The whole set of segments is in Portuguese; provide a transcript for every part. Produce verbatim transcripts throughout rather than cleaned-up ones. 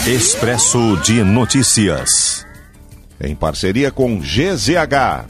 Expresso de Notícias. Em parceria com G Z H.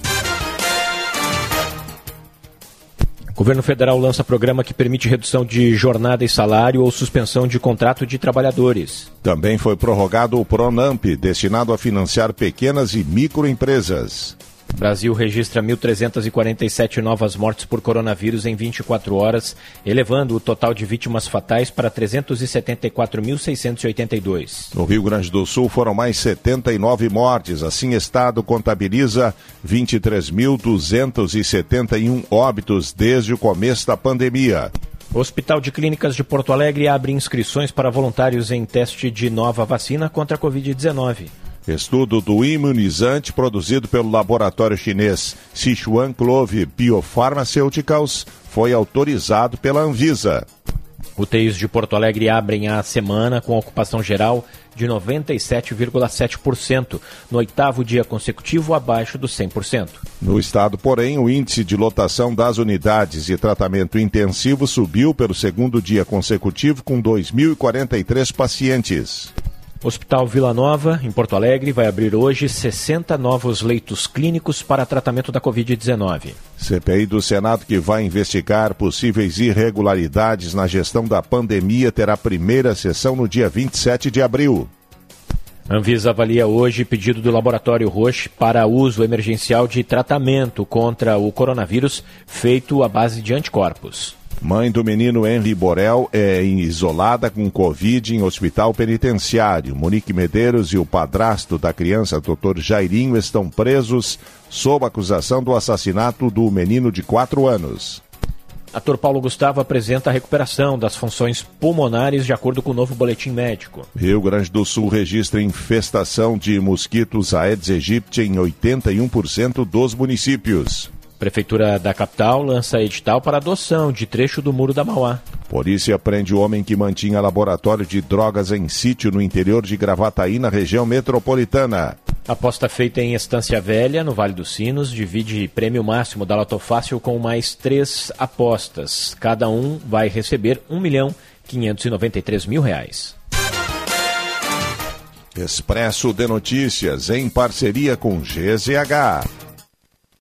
O governo federal lança programa que permite redução de jornada e salário ou suspensão de contrato de trabalhadores. Também foi prorrogado o Pronamp, destinado a financiar pequenas e microempresas. O Brasil registra mil trezentas e quarenta e sete novas mortes por coronavírus em vinte e quatro horas, elevando o total de vítimas fatais para trezentos e setenta e quatro mil seiscentos e oitenta e dois. No Rio Grande do Sul foram mais setenta e nove mortes. Assim, o Estado contabiliza vinte e três mil duzentos e setenta e um óbitos desde o começo da pandemia. O Hospital de Clínicas de Porto Alegre abre inscrições para voluntários em teste de nova vacina contra a covid dezenove. Estudo do imunizante produzido pelo laboratório chinês Sichuan Clove Biopharmaceuticals foi autorizado pela Anvisa. U T Is de Porto Alegre abrem a semana com ocupação geral de noventa e sete vírgula sete por cento, no oitavo dia consecutivo abaixo dos cem por cento. No estado, porém, o índice de lotação das unidades de tratamento intensivo subiu pelo segundo dia consecutivo com dois mil e quarenta e três pacientes. Hospital Vila Nova, em Porto Alegre, vai abrir hoje sessenta novos leitos clínicos para tratamento da covid dezenove. C P I do Senado, que vai investigar possíveis irregularidades na gestão da pandemia, terá primeira sessão no dia vinte e sete de abril. Anvisa avalia hoje pedido do Laboratório Roche para uso emergencial de tratamento contra o coronavírus feito à base de anticorpos. Mãe do menino Henry Borel é isolada com Covid em hospital penitenciário. Monique Medeiros e o padrasto da criança, doutor Jairinho, estão presos sob acusação do assassinato do menino de quatro anos. Ator Paulo Gustavo apresenta a recuperação das funções pulmonares de acordo com o novo boletim médico. Rio Grande do Sul registra infestação de mosquitos Aedes aegypti em oitenta e um por cento dos municípios. Prefeitura da capital lança edital para adoção de trecho do Muro da Mauá. Polícia prende o homem que mantinha laboratório de drogas em sítio no interior de Gravataí, na região metropolitana. Aposta feita em Estância Velha, no Vale dos Sinos, divide prêmio máximo da Loto Fácil com mais três apostas. Cada um vai receber um milhão quinhentos e noventa e três mil reais. Expresso de Notícias, em parceria com G Z H.